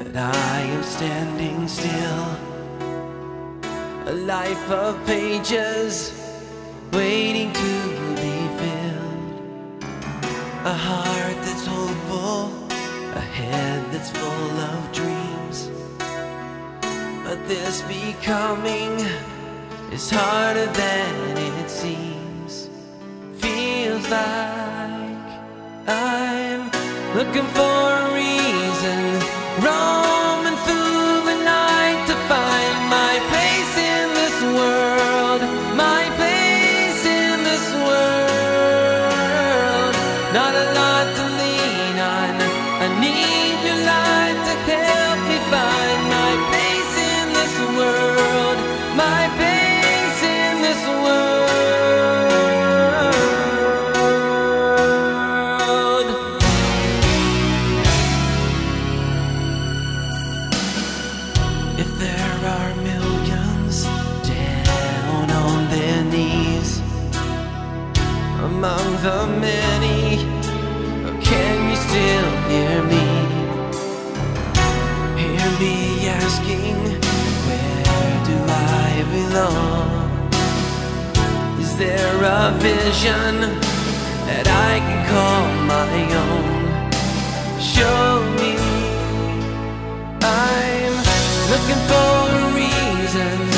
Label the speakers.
Speaker 1: that I am standing still. A life of pages waiting to be filled. A heart that's hopeful, a head that's full of dreams. But this becoming is harder than it seems. Feels like I'm looking for a reason, roaming through the night to find my place in this world, my place in this world. Not a lot to lean on, I need your light to help me find my place in this world, my place in this world. If there are millions down on their knees among the many, can you still hear me? Hear me asking, where do I belong? Is there a vision that I can call my own? Show me. I'm looking for a reason,